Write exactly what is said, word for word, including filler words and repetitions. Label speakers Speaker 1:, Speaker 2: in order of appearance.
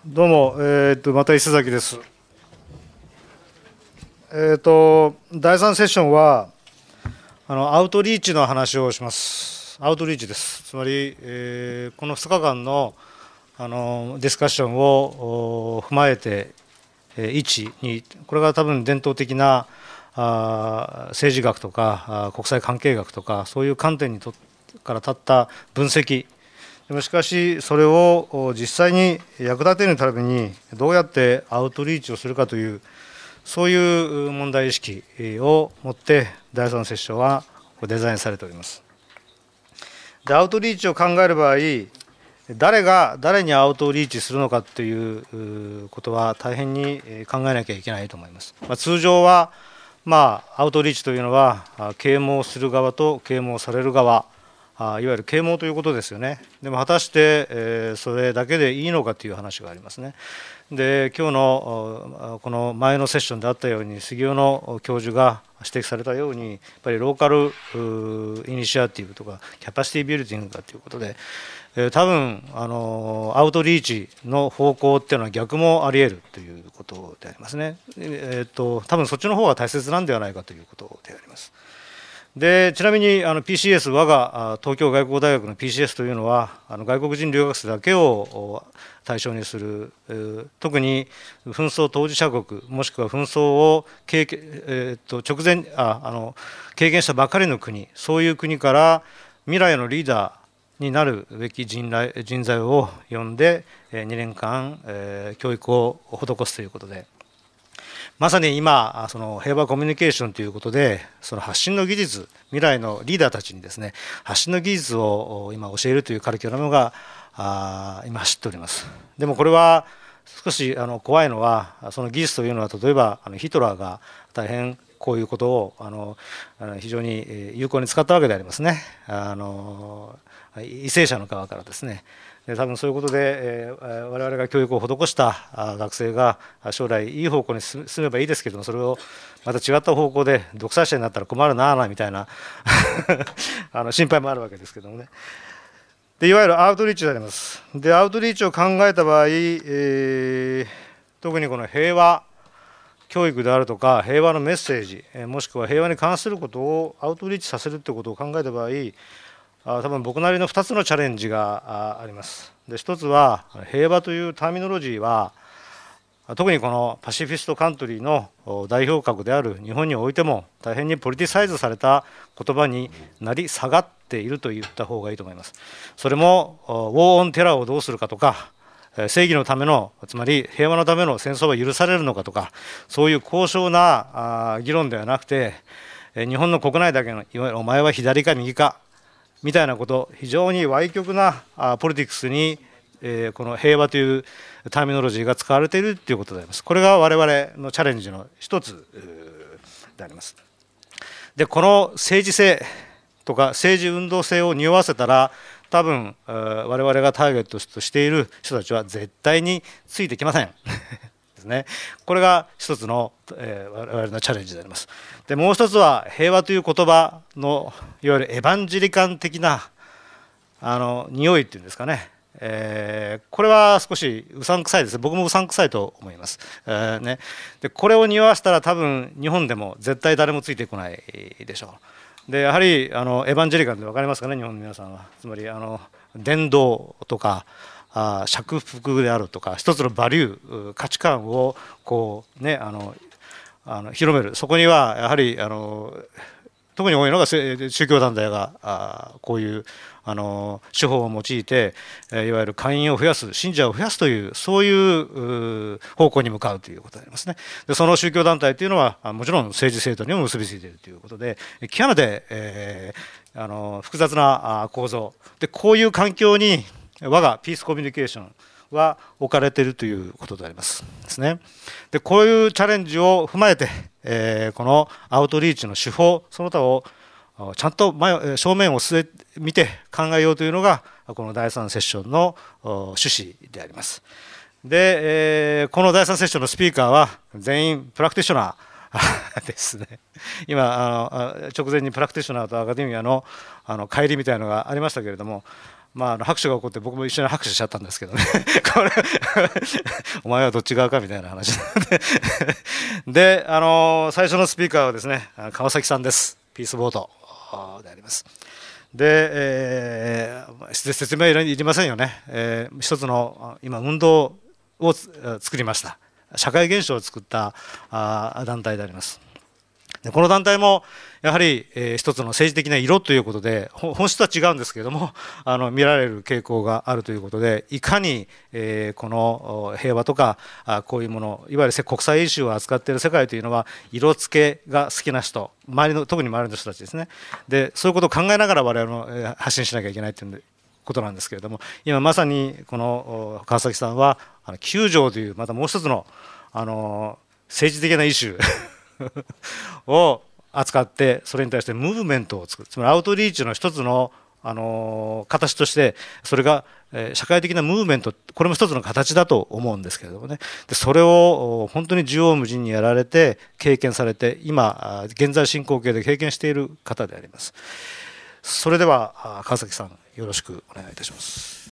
Speaker 1: どうも、えー、とまた石崎です。えー、とだいさんセッションはあのアウトリーチの話をします。アウトリーチです。つまり、えー、このふつかかんの、あのディスカッションを踏まえて、えー、いち、に、これが多分伝統的なあ政治学とかあ国際関係学とかそういう観点にとから立った分析、しかしそれを実際に役立てるためにどうやってアウトリーチをするかというそういう問題意識を持ってだいさんセッションはデザインされております。でアウトリーチを考える場合、誰が誰にアウトリーチするのかということは大変に考えなきゃいけないと思います。まあ、通常は、まあ、アウトリーチというのは啓蒙する側と啓蒙される側、いわゆる啓蒙ということですよね。でも果たして、えー、それだけでいいのかという話がありますね。で今日のこの前のセッションであったように杉尾の教授が指摘されたようにやっぱりローカルイニシアティブとかキャパシティビルディングだということで、えー、多分あのアウトリーチの方向っていうのは逆もあり得るということでありますね。えー、と多分そっちの方が大切なんではないかということであります。でちなみにあの ピーシーエス、我が東京外国語大学の ピーシーエス というのはあの外国人留学生だけを対象にする、特に紛争当事者国もしくは紛争を経験、えー、と直前ああの経験したばかりの国、そういう国から未来のリーダーになるべき人来人材を呼んでにねんかん、えー、教育を施すということで、まさに今その平和コミュニケーションということでその発信の技術、未来のリーダーたちにですね発信の技術を今教えるというカリキュラムがあ今走っております。でもこれは少しあの怖いのは、その技術というのは例えばあのヒトラーが大変こういうことをあの非常に有効に使ったわけでありますね。あの為政者の側からですね。で多分そういうことで、えー、我々が教育を施した学生が将来いい方向に進めばいいですけれども、それをまた違った方向で独裁者になったら困るなあみたいなあの心配もあるわけですけどもね。でいわゆるアウトリーチであります。でアウトリーチを考えた場合、えー、特にこの平和教育であるとか平和のメッセージ、もしくは平和に関することをアウトリーチさせるということを考えた場合、多分僕なりのふたつのチャレンジがあります。でひとつは平和というターミノロジーは特にこのパシフィストカントリーの代表格である日本においても大変にポリティサイズされた言葉になり下がっていると言った方がいいと思います。それもウォー・オン・テラーをどうするかとか、正義のためのつまり平和のための戦争は許されるのかとか、そういう高尚な議論ではなくて、日本の国内だけのいわゆるお前は左か右かみたいなこと、非常に歪曲なポリティクスにこの平和というターミノロジーが使われているということであります。これが我々のチャレンジの一つであります。でこの政治性とか政治運動性を匂わせたら多分我々がターゲットとしている人たちは絶対についてきませんですね。これが一つの、えー、我々のチャレンジであります。でもう一つは平和という言葉のいわゆるエヴァンジリカン的なあの匂いっていうんですかね、えー、これは少しうさんくさいです。僕もうさんくさいと思います、えーね、でこれを匂わせたら多分日本でも絶対誰もついてこないでしょう。でやはりあのエヴァンジェリカンって分かりますかね、日本の皆さんは。つまりあの伝道とかあ釈福であるとか一つのバリュー価値観をこうねあのあの広める。そこにはやはりあの特に多いのが宗教団体があこういうあの手法を用いていわゆる会員を増やす、信者を増やすというそういう方向に向かうということでありますね。でその宗教団体というのはもちろん政治制度にも結びついているということで極めて、えー、あの複雑な構造で、こういう環境に我がピースコミュニケーションは置かれているということでありますですね。でこういうチャレンジを踏まえて、えー、このアウトリーチの手法その他をちゃんと前正面を据え見て考えようというのがこのだいさんセッションの趣旨であります。で、えー、このだいさんセッションのスピーカーは全員プラクティショナーですね。今あの直前にプラクティショナーとアカデミアのあの帰りみたいなのがありましたけれども、 まあ、あの拍手が起こって僕も一緒に拍手しちゃったんですけどねこれお前はどっち側かみたいな話で、あの最初のスピーカーはですね川崎さんです。ピースボードであります。で、えー、説明はいりませんよね、えー、一つの今運動を作りました。社会現象を作ったあ団体であります。でこの団体もやはり、えー、一つの政治的な色ということで本質は違うんですけれどもあの見られる傾向があるということで、いかに、えー、この平和とかあこういうものいわゆる国際イシューを扱っている世界というのは色付けが好きな人、周りの特に周りの人たちですね。でそういうことを考えながら我々も発信しなきゃいけないということなんですけれども、今まさにこの川崎さんはきゅう条というまたもう一つのあの政治的なイシューを扱って、それに対してムーブメントを作る、つまりアウトリーチの一つの、あの形として、それが、えー、社会的なムーブメント、これも一つの形だと思うんですけれどもね。でそれを本当に縦横無尽にやられて経験されて、今現在進行形で経験している方であります。それでは川崎さん、よろしくお願いいたします。